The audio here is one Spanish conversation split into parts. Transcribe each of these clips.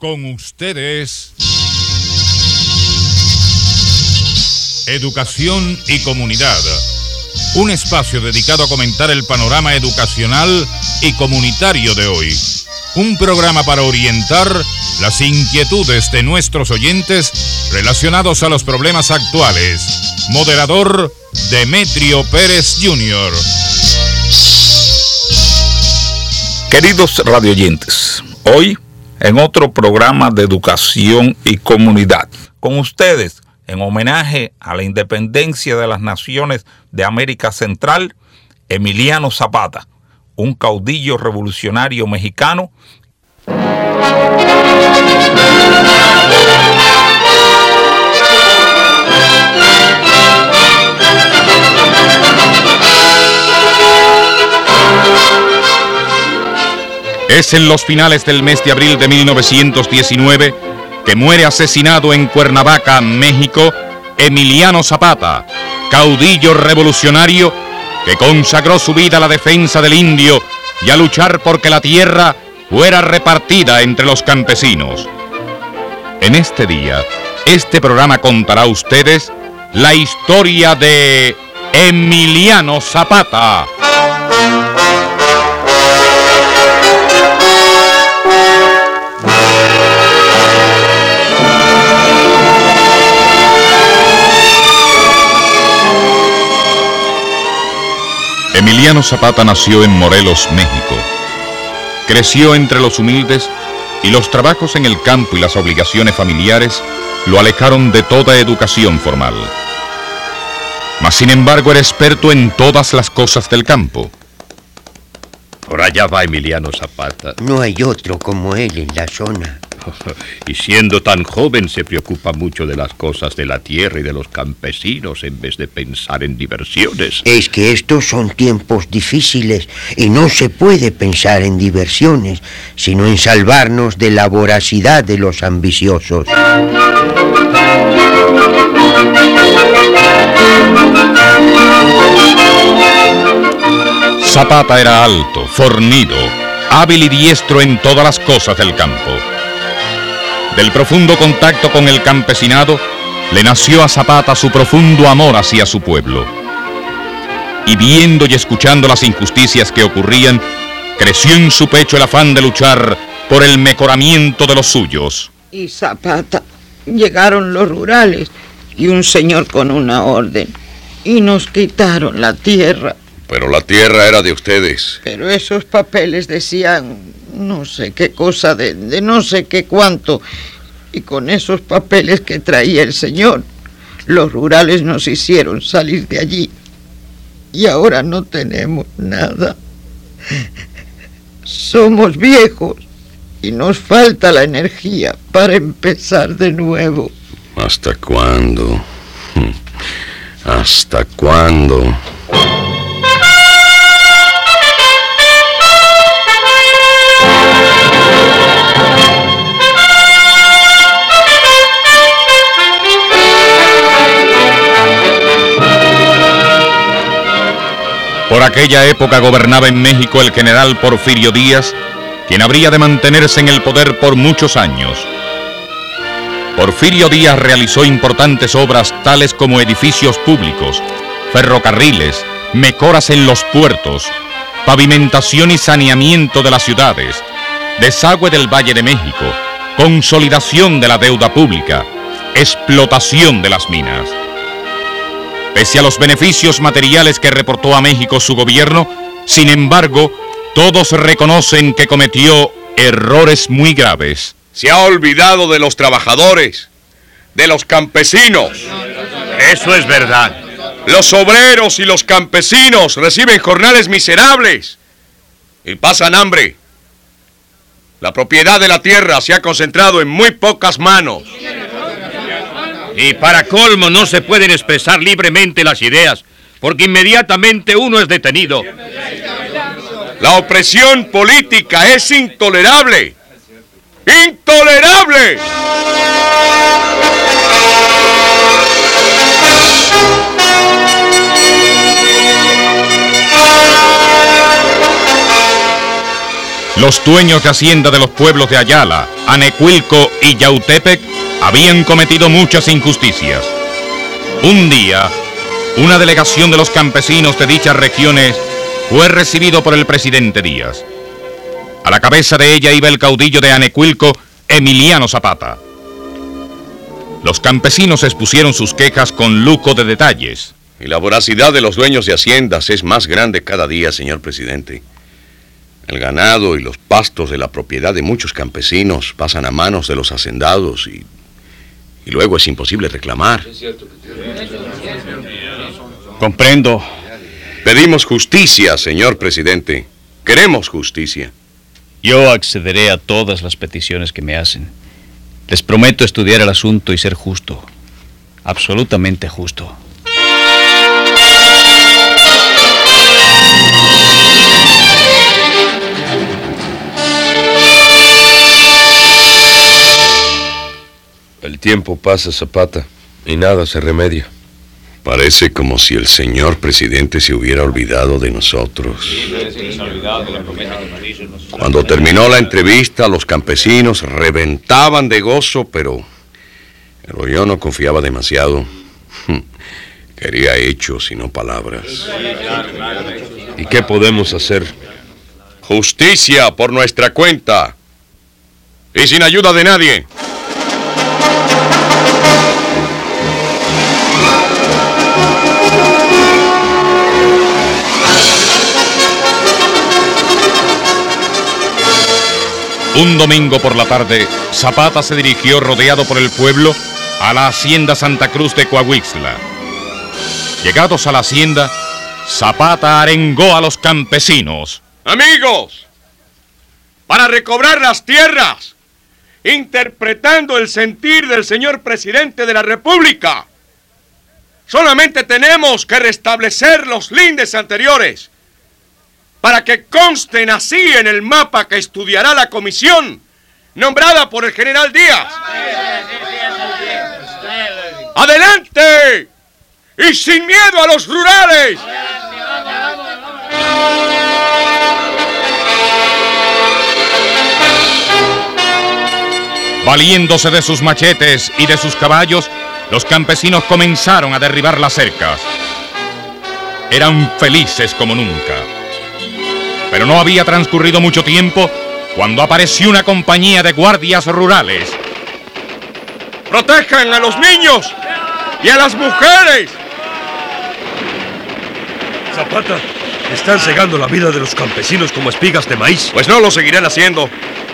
Con ustedes, Educación y Comunidad, un espacio dedicado a comentar el panorama educacional y comunitario de hoy. Un programa para orientar las inquietudes de nuestros oyentes relacionados a los problemas actuales. Moderador, Demetrio Pérez Jr. Queridos radioyentes, hoy en otro programa de educación y comunidad, con ustedes, en homenaje a la independencia de las naciones de América Central, Emiliano Zapata, un caudillo revolucionario mexicano. Es en los finales del mes de abril de 1919 que muere asesinado en Cuernavaca, México, Emiliano Zapata, caudillo revolucionario que consagró su vida a la defensa del indio y a luchar porque la tierra fuera repartida entre los campesinos. En este día, este programa contará a ustedes la historia de Emiliano Zapata. Emiliano Zapata nació en Morelos, México. Creció entre los humildes y los trabajos en el campo y las obligaciones familiares lo alejaron de toda educación formal. Mas sin embargo era experto en todas las cosas del campo. Por allá va Emiliano Zapata. No hay otro como él en la zona. Y siendo tan joven se preocupa mucho de las cosas de la tierra y de los campesinos en vez de pensar en diversiones. Es que estos son tiempos difíciles y no se puede pensar en diversiones, sino en salvarnos de la voracidad de los ambiciosos. Zapata era alto, fornido, hábil y diestro en todas las cosas del campo. Del profundo contacto con el campesinado, le nació a Zapata su profundo amor hacia su pueblo. Y viendo y escuchando las injusticias que ocurrían, creció en su pecho el afán de luchar por el mejoramiento de los suyos. Y Zapata, llegaron los rurales y un señor con una orden, y nos quitaron la tierra. Pero la tierra era de ustedes. Pero esos papeles decían no sé qué cosa de no sé qué cuánto. Y con esos papeles que traía el señor, los rurales nos hicieron salir de allí. Y ahora no tenemos nada. Somos viejos y nos falta la energía para empezar de nuevo. ¿Hasta cuándo? ¿Hasta cuándo? Por aquella época gobernaba en México el general Porfirio Díaz, quien habría de mantenerse en el poder por muchos años. Porfirio Díaz realizó importantes obras tales como edificios públicos, ferrocarriles, mejoras en los puertos, pavimentación y saneamiento de las ciudades, desagüe del Valle de México, consolidación de la deuda pública, explotación de las minas. Pese a los beneficios materiales que reportó a México su gobierno, sin embargo, todos reconocen que cometió errores muy graves. Se ha olvidado de los trabajadores, de los campesinos. Eso es verdad. Los obreros y los campesinos reciben jornales miserables y pasan hambre. La propiedad de la tierra se ha concentrado en muy pocas manos. Y para colmo no se pueden expresar libremente las ideas, porque inmediatamente uno es detenido. La opresión política es intolerable. ¡Intolerable! los dueños de hacienda de los pueblos de Ayala, Anecuilco y Yautepec habían cometido muchas injusticias. Un día, una delegación de los campesinos de dichas regiones fue recibido por el presidente Díaz. A la cabeza de ella iba el caudillo de Anecuilco, Emiliano Zapata. Los campesinos expusieron sus quejas con lujo de detalles. Y la voracidad de los dueños de haciendas es más grande cada día, señor presidente. El ganado y los pastos de la propiedad de muchos campesinos pasan a manos de los hacendados y luego es imposible reclamar. Comprendo. Pedimos justicia, señor presidente. Queremos justicia. Yo accederé a todas las peticiones que me hacen. Les prometo estudiar el asunto y ser justo. Absolutamente justo. El tiempo pasa, Zapata, y nada se remedia. Parece como si el señor presidente se hubiera olvidado de nosotros. Cuando terminó la entrevista, los campesinos reventaban de gozo, pero yo no confiaba demasiado. Quería hechos y no palabras. ¿Y qué podemos hacer? Justicia por nuestra cuenta y sin ayuda de nadie. Un domingo por la tarde, Zapata se dirigió, rodeado por el pueblo, a la hacienda Santa Cruz de Coahuixla. Llegados a la hacienda, Zapata arengó a los campesinos. Amigos, para recobrar las tierras, interpretando el sentir del señor presidente de la República, solamente tenemos que restablecer los lindes anteriores, para que consten así en el mapa que estudiará la comisión nombrada por el general Díaz. ¡Adelante! ¡Y sin miedo a los rurales! Valiéndose de sus machetes y de sus caballos, los campesinos comenzaron a derribar las cercas. Eran felices como nunca. Pero no había transcurrido mucho tiempo cuando apareció una compañía de guardias rurales. ¡Protejan a los niños y a las mujeres! Zapata, están cegando la vida de los campesinos como espigas de maíz. Pues no lo seguirán haciendo.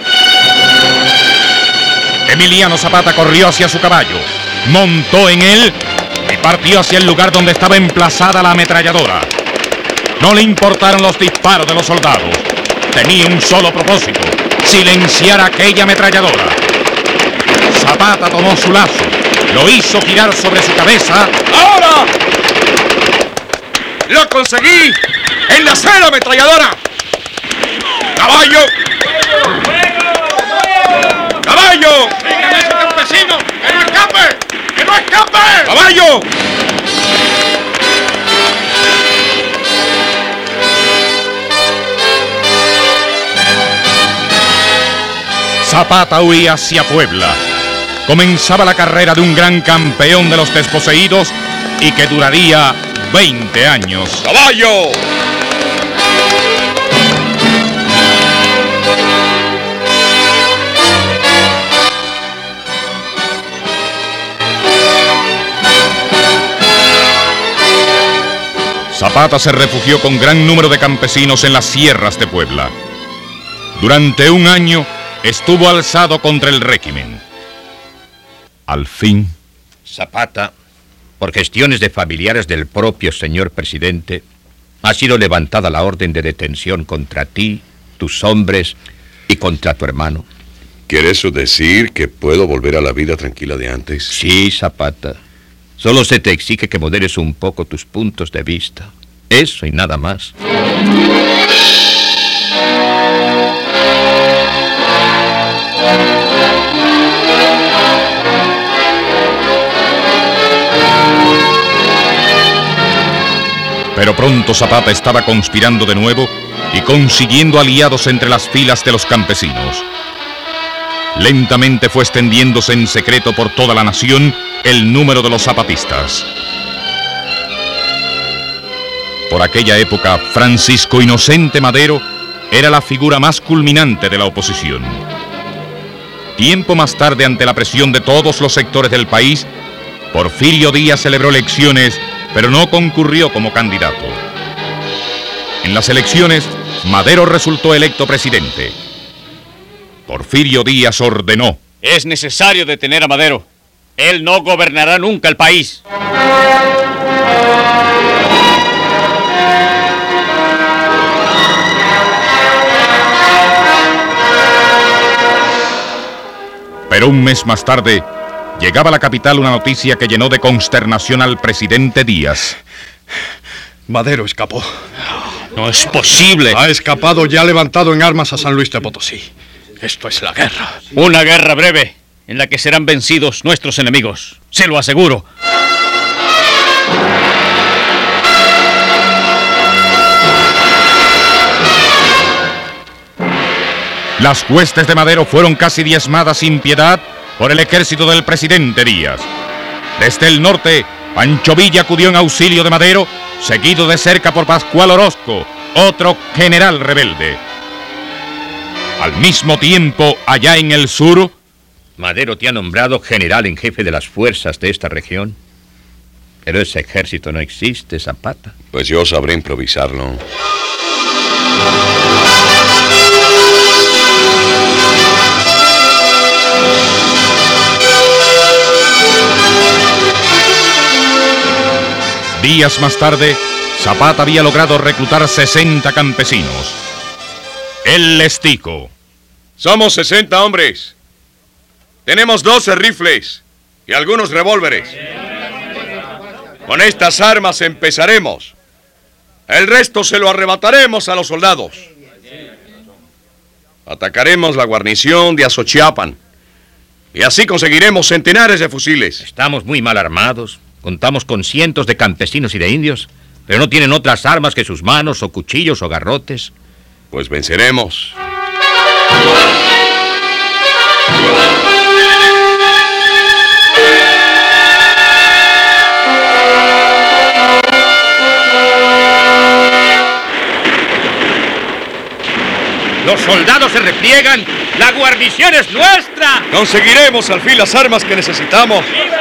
Emiliano Zapata corrió hacia su caballo, montó en él y partió hacia el lugar donde estaba emplazada la ametralladora. No le importaron los disparos de los soldados. Tenía un solo propósito: silenciar aquella ametralladora. Zapata tomó su lazo, lo hizo girar sobre su cabeza. ¡Ahora! ¡Lo conseguí! ¡Enlacé la ametralladora! ¡Caballo! ¡Caballo! ¡Dígame a ese campesino que no escape! ¡Que no escape! ¡Caballo! Zapata huía hacia Puebla. Comenzaba la carrera de un gran campeón de los desposeídos y que duraría 20 años. ¡Caballo! Zapata se refugió con gran número de campesinos en las sierras de Puebla. Durante un año estuvo alzado contra el régimen. Al fin, Zapata, por gestiones de familiares del propio señor presidente, ha sido levantada la orden de detención contra ti, tus hombres y contra tu hermano. ¿Quiere eso decir que puedo volver a la vida tranquila de antes? Sí, Zapata. Solo se te exige que moderes un poco tus puntos de vista. Eso y nada más. Pero pronto Zapata estaba conspirando de nuevo y consiguiendo aliados entre las filas de los campesinos. Lentamente fue extendiéndose en secreto por toda la nación el número de los zapatistas. Por aquella época, Francisco Inocente Madero era la figura más culminante de la oposición. Tiempo más tarde, ante la presión de todos los sectores del país, Porfirio Díaz celebró elecciones, pero no concurrió como candidato. En las elecciones, Madero resultó electo presidente. Porfirio Díaz ordenó: es necesario detener a Madero. Él no gobernará nunca el país. Pero un mes más tarde, llegaba a la capital una noticia que llenó de consternación al presidente Díaz. Madero escapó. No es posible. Ha escapado y ha levantado en armas a San Luis de Potosí. Esto es la guerra. Una guerra breve, en la que serán vencidos nuestros enemigos. Se lo aseguro. Las huestes de Madero fueron casi diezmadas sin piedad por el ejército del presidente Díaz. Desde el norte, Pancho Villa acudió en auxilio de Madero, seguido de cerca por Pascual Orozco, otro general rebelde. Al mismo tiempo, allá en el sur... Madero te ha nombrado general en jefe de las fuerzas de esta región. Pero ese ejército no existe, Zapata. Pues yo sabré improvisarlo. Días más tarde, Zapata había logrado reclutar 60 campesinos. Él les dijo: somos 60 hombres. Tenemos 12 rifles y algunos revólveres. Con estas armas empezaremos. El resto se lo arrebataremos a los soldados. Atacaremos la guarnición de Azochiapan y así conseguiremos centenares de fusiles. Estamos muy mal armados. Contamos con cientos de campesinos y de indios, pero no tienen otras armas que sus manos o cuchillos o garrotes. Pues venceremos. Los soldados se repliegan. ¡La guarnición es nuestra! Conseguiremos al fin las armas que necesitamos.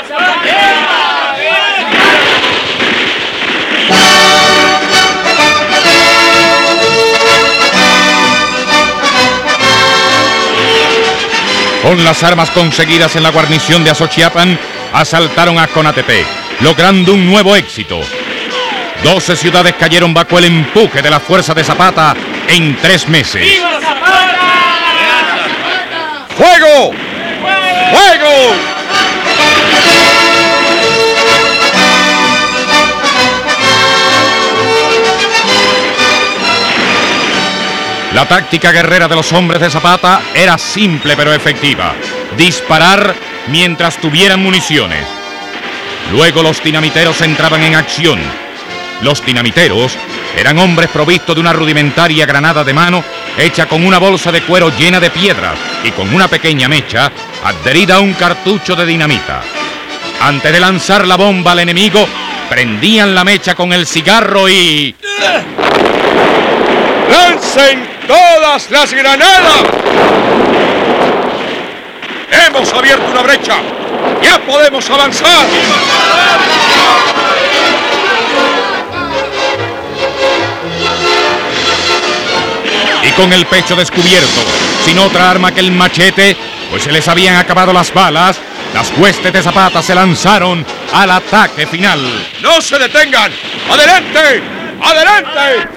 Con las armas conseguidas en la guarnición de Azochiapan, asaltaron a Conatepec, logrando un nuevo éxito. 12 ciudades cayeron bajo el empuje de la fuerza de Zapata en 3 meses. ¡Viva Zapata! ¡Fuego! ¡Fuego! La táctica guerrera de los hombres de Zapata era simple pero efectiva: disparar mientras tuvieran municiones. Luego los dinamiteros entraban en acción. Los dinamiteros eran hombres provistos de una rudimentaria granada de mano hecha con una bolsa de cuero llena de piedras y con una pequeña mecha adherida a un cartucho de dinamita. Antes de lanzar la bomba al enemigo, prendían la mecha con el cigarro y... ¡lancen todas las granadas! ¡Hemos abierto una brecha! ¡Ya podemos avanzar! Y con el pecho descubierto, sin otra arma que el machete, pues se les habían acabado las balas, las huestes de Zapata se lanzaron al ataque final. ¡No se detengan! ¡Adelante! ¡Adelante!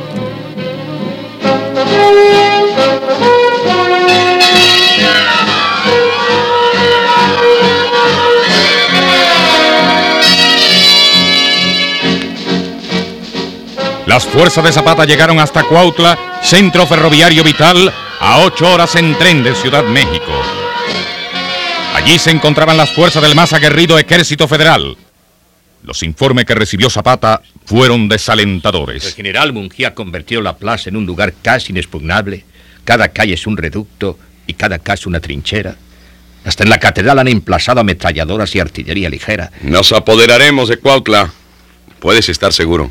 Las fuerzas de Zapata llegaron hasta Cuautla, centro ferroviario vital, a 8 horas en tren de Ciudad México. Allí se encontraban las fuerzas del más aguerrido ejército federal. Los informes que recibió Zapata fueron El desalentadores. general Munguía ha convertido la plaza en un lugar casi inexpugnable. Cada calle es un reducto y cada casa una trinchera. Hasta en la catedral han emplazado ametralladoras y artillería ligera. Nos apoderaremos de Cuautla. Puedes estar seguro.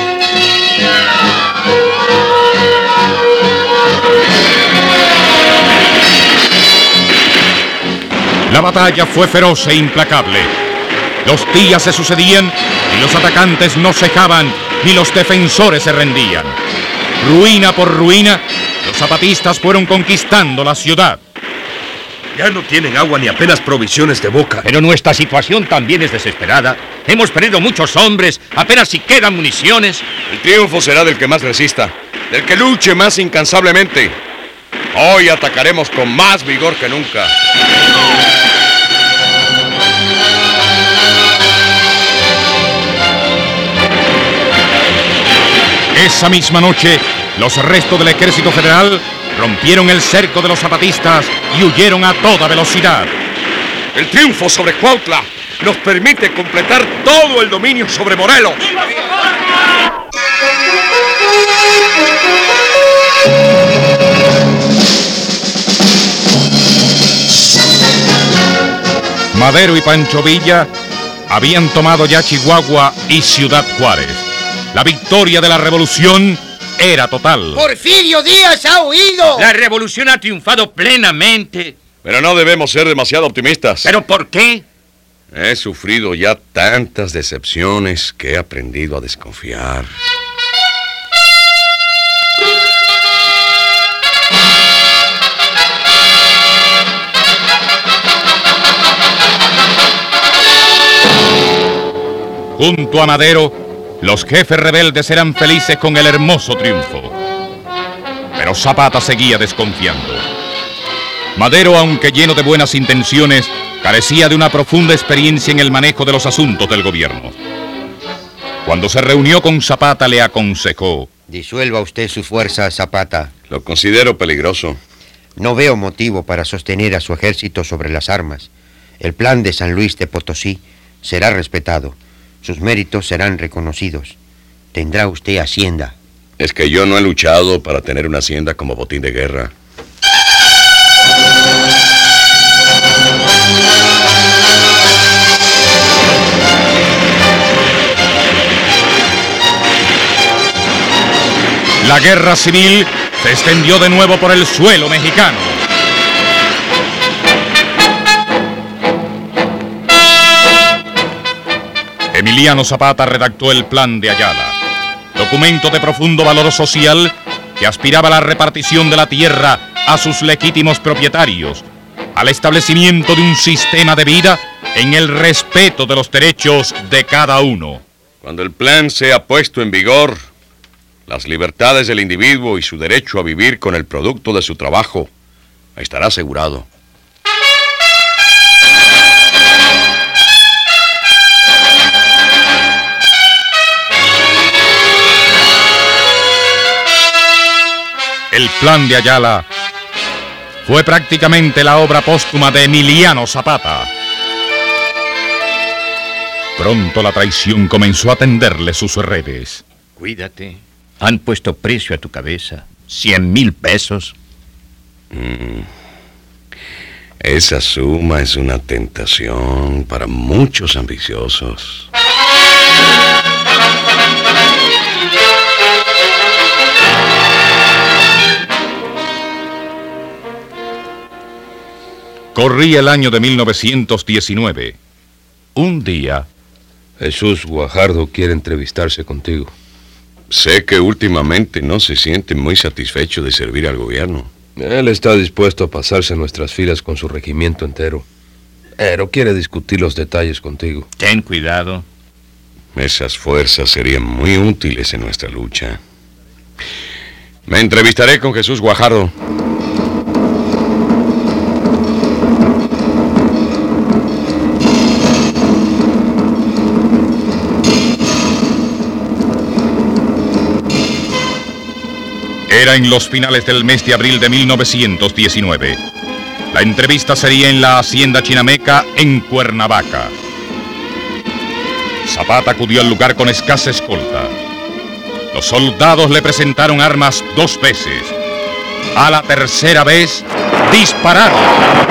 La batalla fue feroz e implacable. Los días se sucedían y los atacantes no cejaban, ni los defensores se rendían. Ruina por ruina, los zapatistas fueron conquistando la ciudad. Ya no tienen agua ni apenas provisiones de boca. Pero nuestra situación también es desesperada. Hemos perdido muchos hombres, apenas si quedan municiones. El triunfo será del que más resista, del que luche más incansablemente. Hoy atacaremos con más vigor que nunca. Esa misma noche, los restos del ejército federal rompieron el cerco de los zapatistas y huyeron a toda velocidad. El triunfo sobre Cuautla nos permite completar todo el dominio sobre Morelos. Madero y Pancho Villa habían tomado ya Chihuahua y Ciudad Juárez. La victoria de la revolución era total. Porfirio Díaz ha huido. La revolución ha triunfado plenamente. Pero no debemos ser demasiado optimistas. ¿Pero por qué? He sufrido ya tantas decepciones que he aprendido a desconfiar. Junto a Madero, los jefes rebeldes eran felices con el hermoso triunfo. Pero Zapata seguía desconfiando. Madero, aunque lleno de buenas intenciones, carecía de una profunda experiencia en el manejo de los asuntos del gobierno. Cuando se reunió con Zapata, le aconsejó: Disuelva usted su fuerza, Zapata. Lo considero peligroso. No veo motivo para sostener a su ejército sobre las armas. El plan de San Luis de Potosí será respetado. Sus méritos serán reconocidos. Tendrá usted hacienda. Es que yo no he luchado para tener una hacienda como botín de guerra. La guerra civil se extendió de nuevo por el suelo mexicano. Emiliano Zapata redactó el Plan de Ayala, documento de profundo valor social que aspiraba a la repartición de la tierra a sus legítimos propietarios, al establecimiento de un sistema de vida en el respeto de los derechos de cada uno. Cuando el plan sea puesto en vigor, las libertades del individuo y su derecho a vivir con el producto de su trabajo estará asegurado. El Plan de Ayala fue prácticamente la obra póstuma de Emiliano Zapata. Pronto la traición comenzó a tenderle sus redes. Cuídate. Han puesto precio a tu cabeza. 100,000 pesos. Esa suma es una tentación para muchos ambiciosos. Corría el año de 1919. Un día, Jesús Guajardo quiere entrevistarse contigo. Sé que últimamente no se siente muy satisfecho de servir al gobierno. Él está dispuesto a pasarse en nuestras filas con su regimiento entero, pero quiere discutir los detalles contigo. Ten cuidado. Esas fuerzas serían muy útiles en nuestra lucha. Me entrevistaré con Jesús Guajardo. era en los finales del mes de abril de 1919. La entrevista sería en la hacienda chinameca en Cuernavaca. Zapata acudió al lugar con escasa escolta. Los soldados le presentaron armas 2 veces. A la tercera vez, dispararon.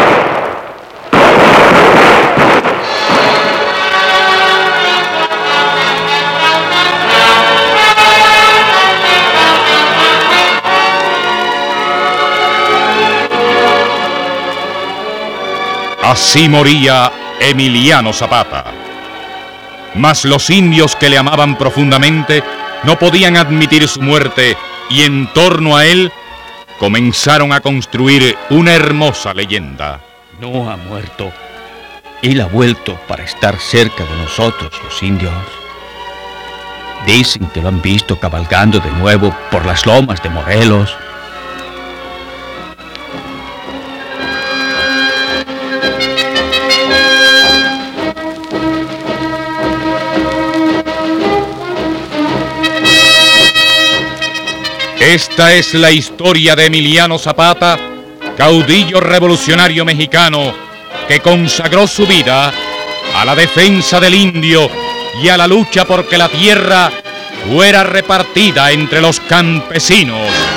Así moría Emiliano Zapata. Mas los indios que le amaban profundamente no podían admitir su muerte y en torno a él comenzaron a construir una hermosa leyenda. No ha muerto. Él ha vuelto para estar cerca de nosotros, los indios. Dicen que lo han visto cabalgando de nuevo por las lomas de Morelos. Esta es la historia de Emiliano Zapata, caudillo revolucionario mexicano que consagró su vida a la defensa del indio y a la lucha porque la tierra fuera repartida entre los campesinos.